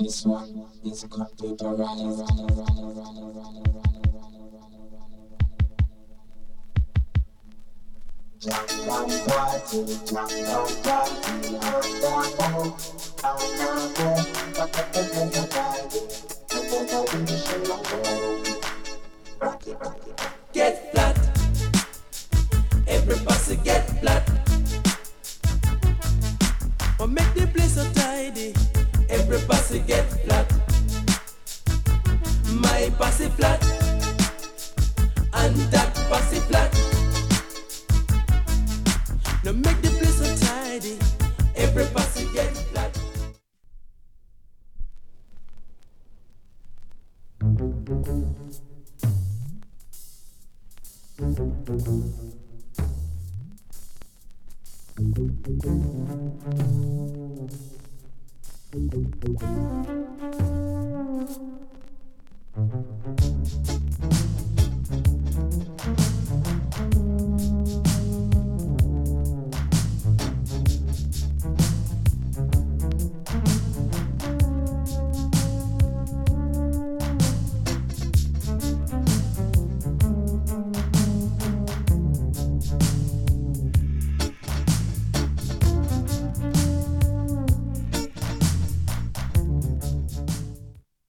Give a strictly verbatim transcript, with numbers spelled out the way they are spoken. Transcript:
This one is computerized. Jump down party, jump down party, up down low, down down low, up up up up up party, up up up in the show. Rock it, rock it. Get flat, everybody get flat. Or make the place so tidy, everybody get flat. My passy flat, and that passy flat. Now make the place so tidy, everybody get flat.